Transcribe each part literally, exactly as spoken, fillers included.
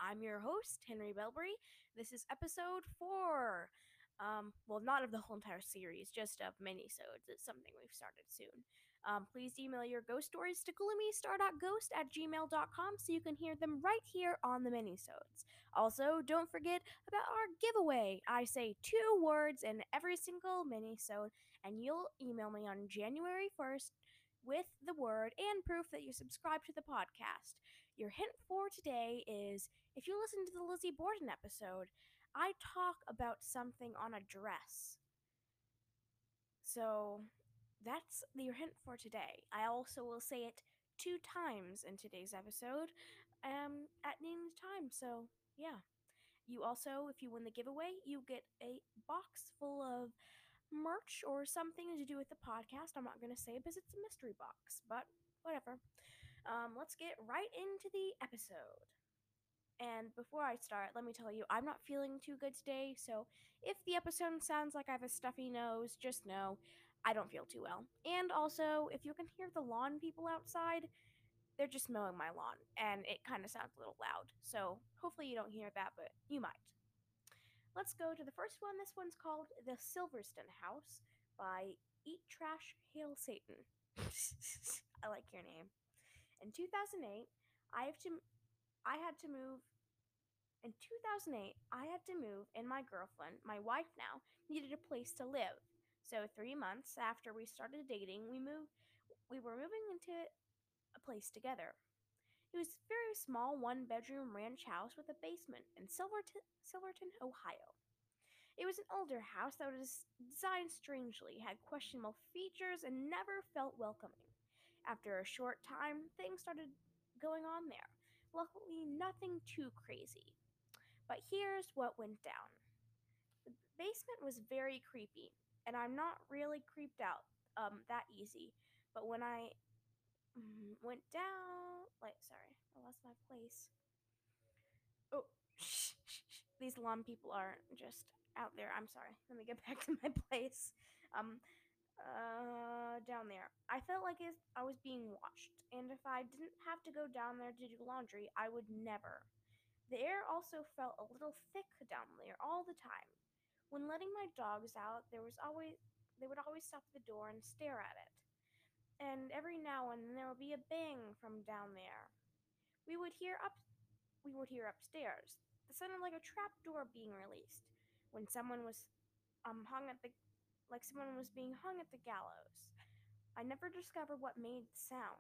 I'm your host, Henry Belbury. This is episode four. Um, well, not of the whole entire series, just of mini-sodes. It's something we've started soon. Um, please email your ghost stories to gloomy-star.ghost at gmail dot com so you can hear them right here on the mini-sodes. Also, don't forget about our giveaway. I say two words in every single mini-sode, and you'll email me on January first with the word and proof that you subscribe to the podcast. Your hint for today is if you listen to the Lizzie Borden episode, I talk about something on a dress. So that's your hint for today. I also will say it two times in today's episode um, at named time. So yeah. You also, if you win the giveaway, you get a box full of merch or something to do with the podcast. I'm not going to say because it's a mystery box, but whatever. Um, let's get right into the episode. And before I start, let me tell you, I'm not feeling too good today, so if the episode sounds like I have a stuffy nose, just know I don't feel too well. And also, if you can hear the lawn people outside, they're just mowing my lawn, and it kind of sounds a little loud. So hopefully you don't hear that, but you might. Let's go to the first one. This one's called The Silverston House by Eat Trash, Hail Satan. I like your name. In two thousand eight, I have to I had to move in two thousand eight, I had to move and my girlfriend, my wife now, needed a place to live. So three months after we started dating, we moved we were moving into a place together. It was a very small one-bedroom ranch house with a basement in Silverton, Silverton, Ohio. It was an older house that was designed strangely, had questionable features, and never felt welcoming. After a short time, things started going on there. Luckily, nothing too crazy. But here's what went down. The basement was very creepy, and I'm not really creeped out um, that easy. But when I mm, went down, like, sorry, I lost my place. Oh, shh, shh, shh. These lawn people are just out there. I'm sorry. Let me get back to my place. Um, uh, down there. I felt like if I was being watched, and if I didn't have to go down there to do laundry, I would never. The air also felt a little thick down there all the time. When letting my dogs out, there was always they would always stop at the door and stare at it. And every now and then there would be a bang from down there. We would hear up we would hear upstairs. It sounded like a trap door being released when someone was um hung at the like someone was being hung at the gallows. I never discovered what made the sound.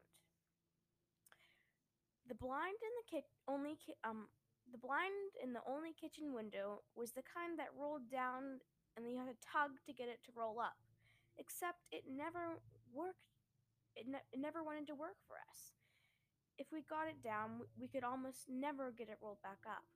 The blind in the kit only ki- um the blind in the only kitchen window was the kind that rolled down and you had to tug to get it to roll up. Except it never worked. It, ne- it never wanted to work for us. If we got it down, we could almost never get it rolled back up.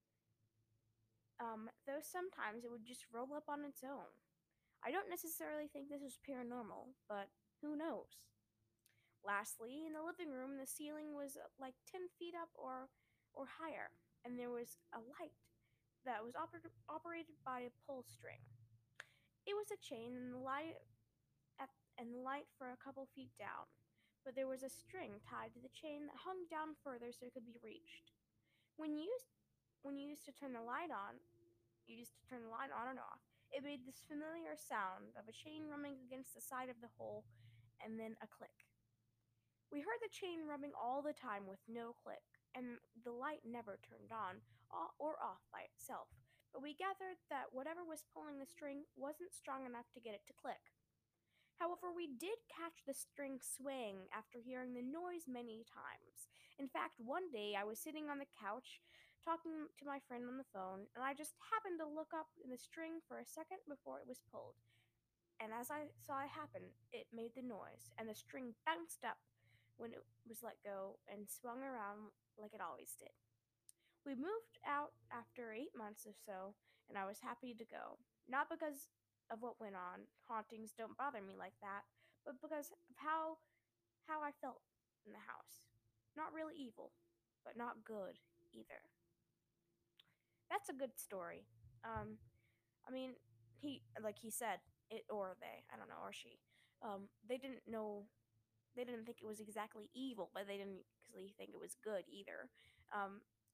Um, though sometimes it would just roll up on its own. I don't necessarily think this is paranormal, but who knows? Lastly, in the living room, the ceiling was uh, like ten feet up or, or higher, and there was a light that was oper- operated by a pull string. It was a chain and the light at, and the light for a couple feet down, but there was a string tied to the chain that hung down further so it could be reached. When you used, when you used to turn the light on, you used to turn the light on and off. It made this familiar sound of a chain rubbing against the side of the hole, and then a click. We heard the chain rubbing all the time with no click, and the light never turned on or off by itself, but we gathered that whatever was pulling the string wasn't strong enough to get it to click. However, we did catch the string swaying after hearing the noise many times. In fact, one day I was sitting on the couch talking to my friend on the phone, and I just happened to look up in the string for a second before it was pulled. And as I saw it happen, it made the noise, and the string bounced up when it was let go and swung around like it always did. We moved out after eight months or so, and I was happy to go. Not because of what went on, hauntings don't bother me like that, but because of how how I felt in the house. Not really evil, but not good either. That's a good story. Um, I mean, he like he said it or they, I don't know, or she. Um, they didn't know they didn't think it was exactly evil, but they didn't exactly think it was good either. Um,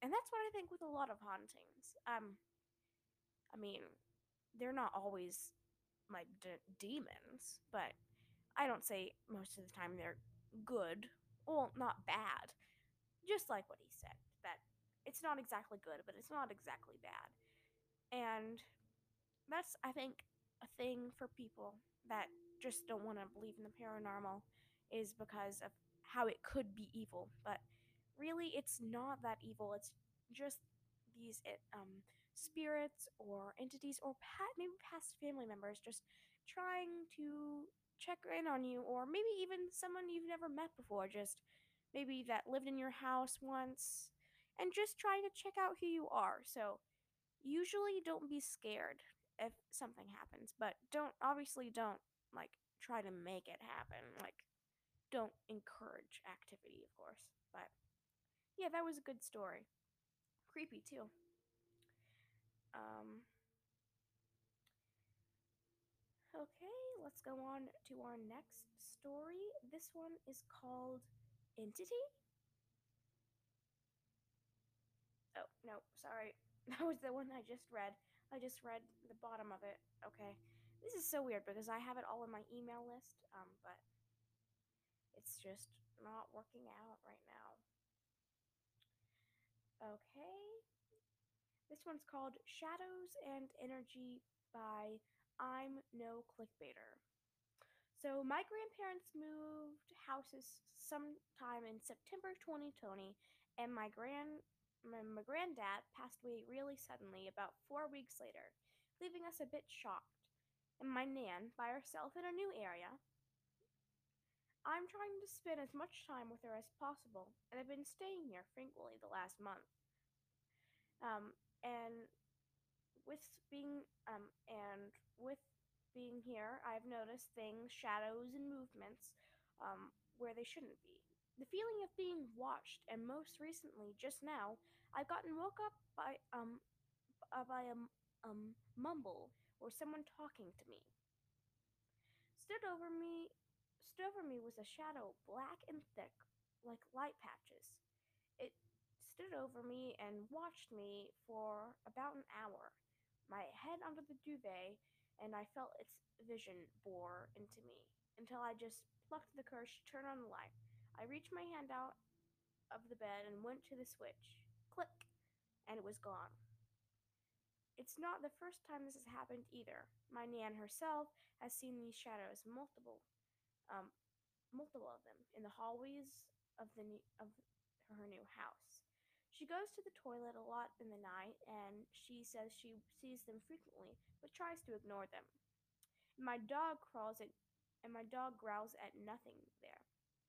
And that's what I think with a lot of hauntings. Um, I mean, they're not always like d- demons, but I don't say most of the time they're good. Well, not bad. Just like what he said, that it's not exactly good, but it's not exactly bad. And that's, I think, a thing for people that just don't want to believe in the paranormal is because of how it could be evil. But really, it's not that evil. It's just these eh, um, spirits or entities or pa- maybe past family members just trying to check in on you, or maybe even someone you've never met before, just maybe that lived in your house once, and just trying to check out who you are. So usually don't be scared if something happens, but don't obviously don't like try to make it happen. Like don't encourage activity, of course. But yeah, that was a good story. Creepy too. Um okay, let's go on to our next story. This one is called Entity. Oh, no, sorry. That was the one I just read. I just read the bottom of it. Okay. This is so weird because I have it all in my email list, um, but it's just not working out right now. Okay. This one's called Shadows and Energy by I'm No Clickbaiter. So, my grandparents moved houses sometime in September twenty twenty, and my grand my, my granddad passed away really suddenly about four weeks later, leaving us a bit shocked. And my nan by herself in a new area. I'm trying to spend as much time with her as possible, and I've been staying here frequently the last month. Um, and with being um, and with being here, I've noticed things, shadows, and movements um, where they shouldn't be. The feeling of being watched, and most recently, just now, I've gotten woke up by um uh, by a um mumble or someone talking to me. Stood over me, stood over me was a shadow, black and thick, like light patches. It stood over me and watched me for about an hour, my head under the duvet, and I felt its vision bore into me until I just plucked the courage to turn on the light. I reached my hand out of the bed and went to the switch. Click, and it was gone. It's not the first time this has happened either. My Nan herself has seen these shadows, multiple, um, multiple of them, in the hallways of the new, of her new house. She goes to the toilet a lot in the night, and she says she sees them frequently, but tries to ignore them. My dog crawls at, and my dog growls at nothing there.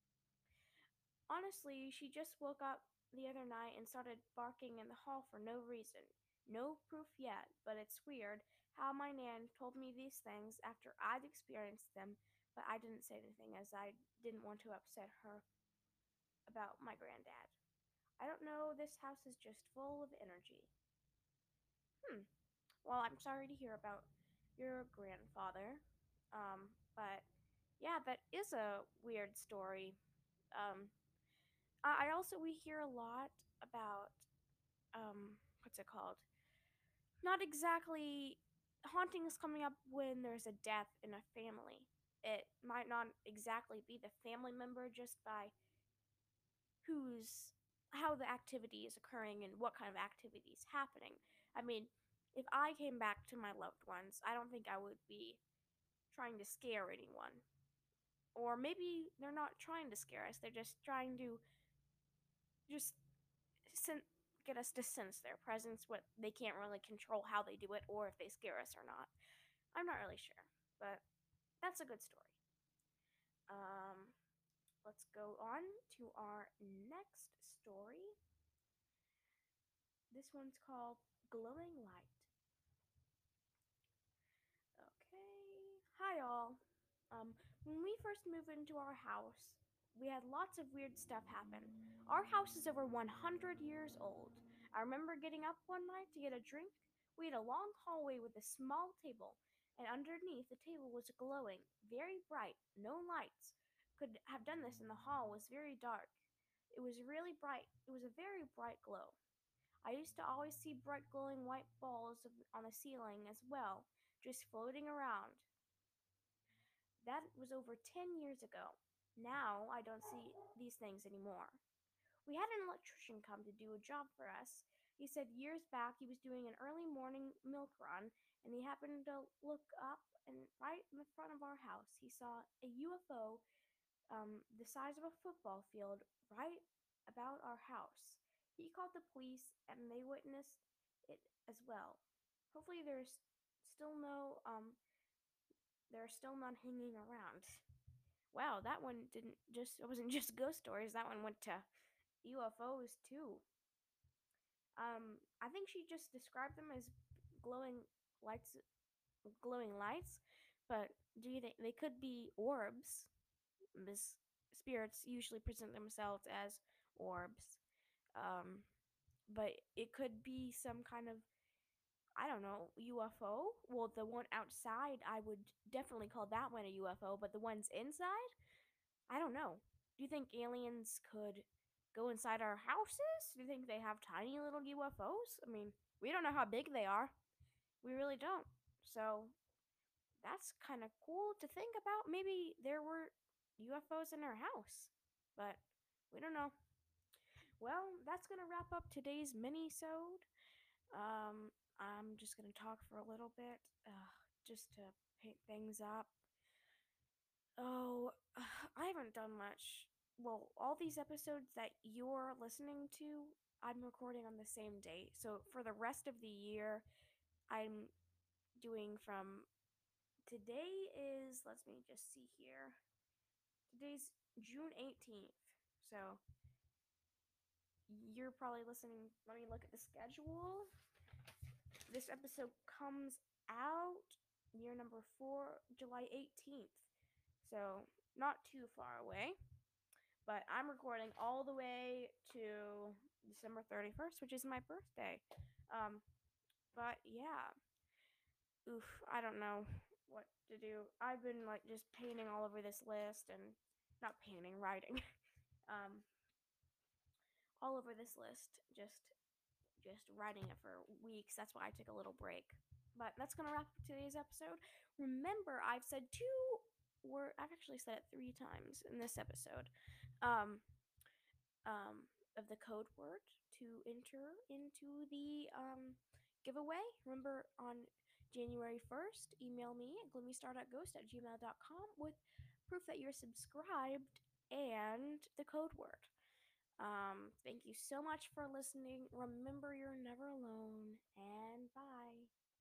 Honestly, she just woke up the other night and started barking in the hall for no reason. No proof yet, but it's weird how my Nan told me these things after I'd experienced them, but I didn't say anything as I didn't want to upset her about my granddad. I don't know, this house is just full of energy. Hmm. Well, I'm sorry to hear about your grandfather. Um, but yeah, that is a weird story. Um, I I also we hear a lot about um, what's it called? Not exactly hauntings coming up when there's a death in a family. It might not exactly be the family member, just by who's how the activity is occurring and what kind of activity is happening. I mean, if I came back to my loved ones, I don't think I would be trying to scare anyone. Or maybe they're not trying to scare us, they're just trying to just sen- get us to sense their presence, what they can't really control how they do it or if they scare us or not. I'm not really sure, but that's a good story. Um, let's go on to our next story. This one's called Glowing Light. Okay. Hi, all. Um, when we first moved into our house, we had lots of weird stuff happen. Our house is over one hundred years old. I remember getting up one night to get a drink. We had a long hallway with a small table, and underneath the table was glowing, very bright. No lights could have done this, and the hall was very dark. It was really bright. It was a very bright glow. I used to always see bright glowing white balls on the ceiling as well, just floating around. That was over ten years ago. Now I don't see these things anymore. We had an electrician come to do a job for us. He said years back he was doing an early morning milk run and he happened to look up, and right in the front of our house he saw a U F O, um, the size of a football field, right about our house. He called the police and they witnessed it as well. Hopefully there's still no um there are still none hanging around. Wow, that one didn't just it wasn't just ghost stories. That one went to U F Os too. Um, I think she just described them as glowing lights, glowing lights. But do you think they could be orbs? This spirits usually present themselves as orbs. Um, but it could be some kind of, I don't know, U F O. Well, the one outside, I would definitely call that one a U F O. But the ones inside, I don't know. Do you think aliens could go inside our houses? Do you think they have tiny little U F Os? I mean, we don't know how big they are. We really don't. So that's kind of cool to think about. Maybe there were U F Os in our house, but we don't know. Well, that's gonna wrap up today's mini-sode. Um, I'm just gonna talk for a little bit, uh, just to paint things up. Oh, I haven't done much. Well, all these episodes that you're listening to, I'm recording on the same date. So for the rest of the year, I'm doing from today is, let me just see here. Today's June eighteenth. So you're probably listening. Let me look at the schedule. This episode comes out year number four, July eighteenth. So not too far away. But I'm recording all the way to December thirty-first, which is my birthday. Um, but yeah, oof, I don't know what to do. I've been like just painting all over this list and not painting, writing, um, all over this list, just just writing it for weeks. That's why I took a little break. But that's gonna wrap up today's episode. Remember, I've said two word. I've actually said it three times in this episode. Um, um, of the code word to enter into the um, giveaway. Remember, on January first, email me at gloomystardotghost at gmail dot com with proof that you're subscribed and the code word. Um, thank you so much for listening. Remember, you're never alone, and bye.